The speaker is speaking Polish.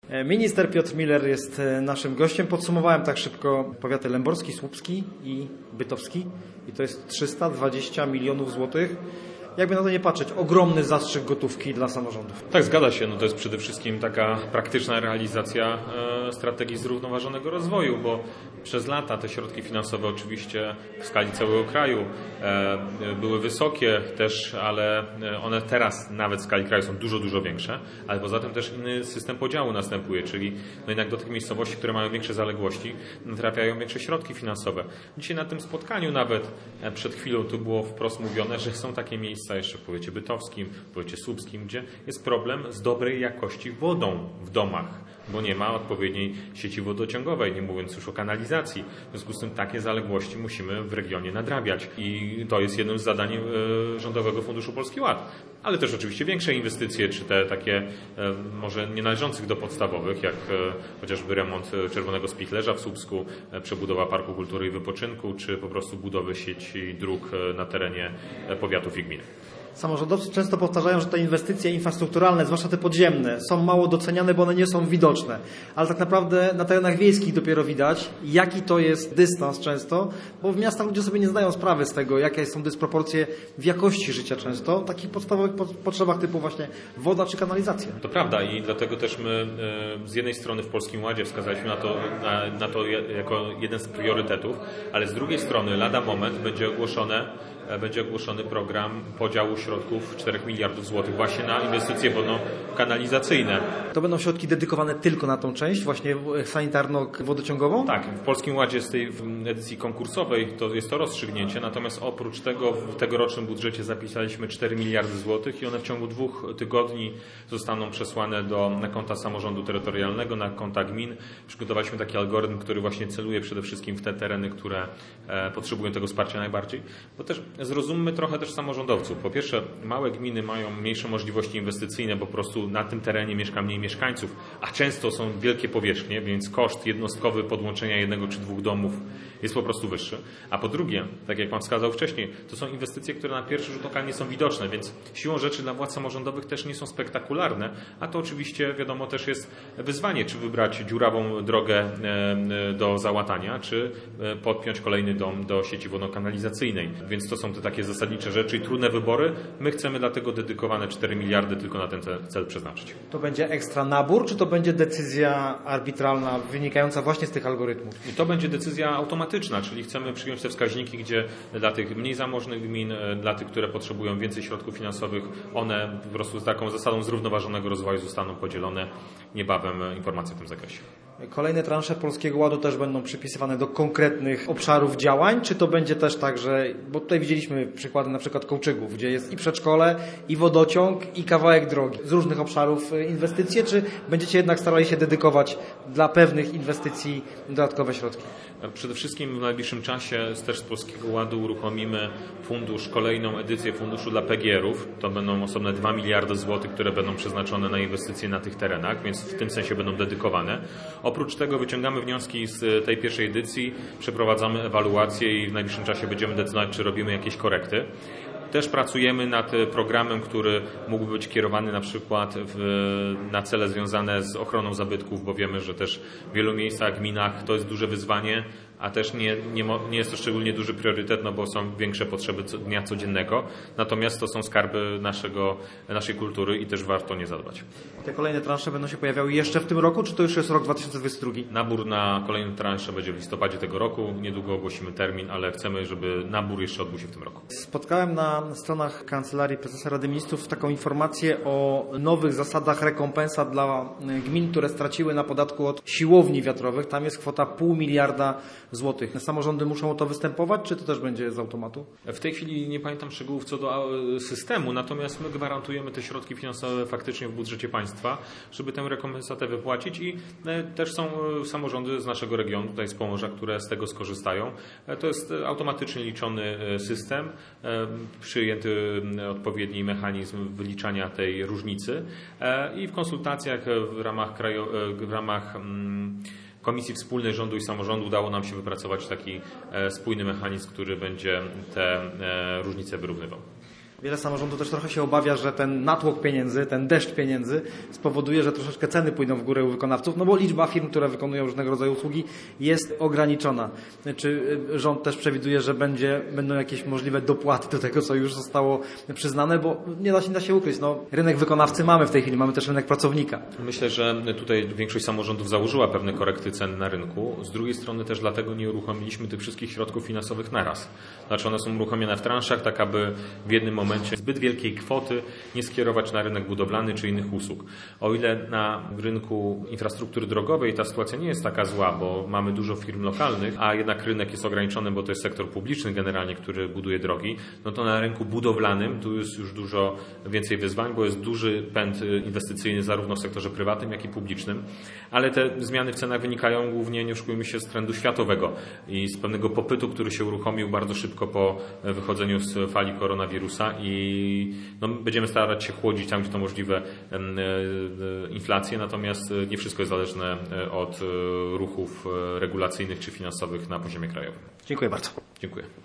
Minister Piotr Miller jest naszym gościem. Podsumowałem tak szybko powiaty lęborski, słupski i bytowski. I to jest 320 milionów złotych. Jakby na to nie patrzeć, ogromny zastrzyk gotówki dla samorządów. Tak, zgadza się. To jest przede wszystkim taka praktyczna realizacja strategii zrównoważonego rozwoju, bo przez lata te środki finansowe oczywiście w skali całego kraju były wysokie też, ale one teraz nawet w skali kraju są dużo, dużo większe, ale poza tym też inny system podziału następuje, czyli jednak do tych miejscowości, które mają większe zaległości, trafiają większe środki finansowe. Dzisiaj na tym spotkaniu nawet przed chwilą tu było wprost mówione, że są takie miejsca jeszcze w powiecie bytowskim, w powiecie słupskim, gdzie jest problem z dobrej jakości wodą w domach, bo nie ma odpowiedniej sieci wodociągowej, nie mówiąc już o kanalizacji. W związku z tym takie zaległości musimy w regionie nadrabiać i to jest jednym z zadań Rządowego Funduszu Polski Ład. Ale też oczywiście większe inwestycje, czy te takie może nie należących do podstawowych, jak chociażby remont Czerwonego Spichlerza w Słupsku, przebudowa Parku Kultury i Wypoczynku, czy po prostu budowy sieci dróg na terenie powiatów i gmin. Samorządowcy często powtarzają, że te inwestycje infrastrukturalne, zwłaszcza te podziemne, są mało doceniane, bo one nie są widoczne. Ale tak naprawdę na terenach wiejskich dopiero widać, jaki to jest dystans często, bo w miastach ludzie sobie nie zdają sprawy z tego, jakie są dysproporcje w jakości życia często, takich podstawowych potrzebach typu właśnie woda czy kanalizacja. To prawda i dlatego też my z jednej strony w Polskim Ładzie wskazaliśmy na to jako jeden z priorytetów, ale z drugiej strony lada moment będzie ogłoszony program podziału środków 4 miliardów złotych właśnie na inwestycje wodno-kanalizacyjne. To będą środki dedykowane tylko na tą część, właśnie sanitarno-wodociągową? Tak, w Polskim Ładzie z tej edycji konkursowej jest to rozstrzygnięcie, natomiast oprócz tego w tegorocznym budżecie zapisaliśmy 4 miliardy złotych i one w ciągu 2 tygodni zostaną przesłane na konta samorządu terytorialnego, na konta gmin. Przygotowaliśmy taki algorytm, który właśnie celuje przede wszystkim w te tereny, które potrzebują tego wsparcia najbardziej, bo też zrozummy trochę też samorządowców. Po pierwsze, małe gminy mają mniejsze możliwości inwestycyjne, bo po prostu na tym terenie mieszka mniej mieszkańców, a często są wielkie powierzchnie, więc koszt jednostkowy podłączenia 1 czy 2 domów jest po prostu wyższy. A po drugie, tak jak Pan wskazał wcześniej, to są inwestycje, które na pierwszy rzut oka nie są widoczne, więc siłą rzeczy dla władz samorządowych też nie są spektakularne, a to oczywiście wiadomo też jest wyzwanie, czy wybrać dziurawą drogę do załatania, czy podpiąć kolejny dom do sieci wodno-kanalizacyjnej. Więc to są te takie zasadnicze rzeczy i trudne wybory. My chcemy dlatego dedykowane 4 miliardy tylko na ten cel przeznaczyć. To będzie ekstra nabór, czy to będzie decyzja arbitralna wynikająca właśnie z tych algorytmów? I to będzie decyzja automatyczna, czyli chcemy przyjąć te wskaźniki, gdzie dla tych mniej zamożnych gmin, dla tych, które potrzebują więcej środków finansowych, one po prostu z taką zasadą zrównoważonego rozwoju zostaną podzielone. Niebawem informacje w tym zakresie. Kolejne transze Polskiego Ładu też będą przypisywane do konkretnych obszarów działań, czy to będzie też tak, że, bo tutaj widzieliśmy przykłady na przykład Kołczygów, gdzie jest i przedszkole, i wodociąg, i kawałek drogi z różnych obszarów inwestycje, czy będziecie jednak starali się dedykować dla pewnych inwestycji dodatkowe środki? Przede wszystkim w najbliższym czasie też z Polskiego Ładu uruchomimy kolejną edycję funduszu dla PGR-ów. To będą osobne 2 miliardy złotych, które będą przeznaczone na inwestycje na tych terenach, więc w tym sensie będą dedykowane. Oprócz tego wyciągamy wnioski z tej pierwszej edycji, przeprowadzamy ewaluację i w najbliższym czasie będziemy decydować, czy robimy jakieś korekty. Też pracujemy nad programem, który mógłby być kierowany na przykład na cele związane z ochroną zabytków, bo wiemy, że też w wielu miejscach, gminach to jest duże wyzwanie, a też nie jest to szczególnie duży priorytet, no bo są większe potrzeby dnia codziennego. Natomiast to są skarby naszej kultury i też warto nie zadbać. Te kolejne transze będą się pojawiały jeszcze w tym roku, czy to już jest rok 2022? Nabór na kolejne transze będzie w listopadzie tego roku. Niedługo ogłosimy termin, ale chcemy, żeby nabór jeszcze odbył się w tym roku. Spotkałem na stronach Kancelarii Prezesa Rady Ministrów taką informację o nowych zasadach rekompensat dla gmin, które straciły na podatku od siłowni wiatrowych. Tam jest kwota 0,5 miliarda złotych. Samorządy muszą o to występować, czy to też będzie z automatu? W tej chwili nie pamiętam szczegółów co do systemu, natomiast my gwarantujemy te środki finansowe faktycznie w budżecie państwa, żeby tę rekompensatę wypłacić i też są samorządy z naszego regionu, tutaj z Pomorza, które z tego skorzystają. To jest automatycznie liczony system, przyjęty odpowiedni mechanizm wyliczania tej różnicy i w konsultacjach w ramach Komisji Wspólnej Rządu i Samorządu udało nam się wypracować taki spójny mechanizm, który będzie te różnice wyrównywał. Wiele samorządów też trochę się obawia, że ten natłok pieniędzy, ten deszcz pieniędzy spowoduje, że troszeczkę ceny pójdą w górę u wykonawców, no bo liczba firm, które wykonują różnego rodzaju usługi jest ograniczona. Czy rząd też przewiduje, że będą jakieś możliwe dopłaty do tego, co już zostało przyznane, bo nie da się ukryć, no, rynek wykonawcy mamy w tej chwili, mamy też rynek pracownika. Myślę, że tutaj większość samorządów założyła pewne korekty cen na rynku. Z drugiej strony też dlatego nie uruchomiliśmy tych wszystkich środków finansowych naraz. Znaczy one są uruchomione w transzach, tak aby w jednym momencie zbyt wielkiej kwoty nie skierować na rynek budowlany czy innych usług. O ile na rynku infrastruktury drogowej ta sytuacja nie jest taka zła, bo mamy dużo firm lokalnych, a jednak rynek jest ograniczony, bo to jest sektor publiczny generalnie, który buduje drogi, no to na rynku budowlanym tu jest już dużo więcej wyzwań, bo jest duży pęd inwestycyjny zarówno w sektorze prywatnym, jak i publicznym, ale te zmiany w cenach wynikają głównie, nie oszukujmy się, z trendu światowego i z pewnego popytu, który się uruchomił bardzo szybko po wychodzeniu z fali koronawirusa i no, będziemy starać się chłodzić tam, gdzie to możliwe, inflację, natomiast nie wszystko jest zależne od ruchów regulacyjnych czy finansowych na poziomie krajowym. Dziękuję bardzo. Dziękuję.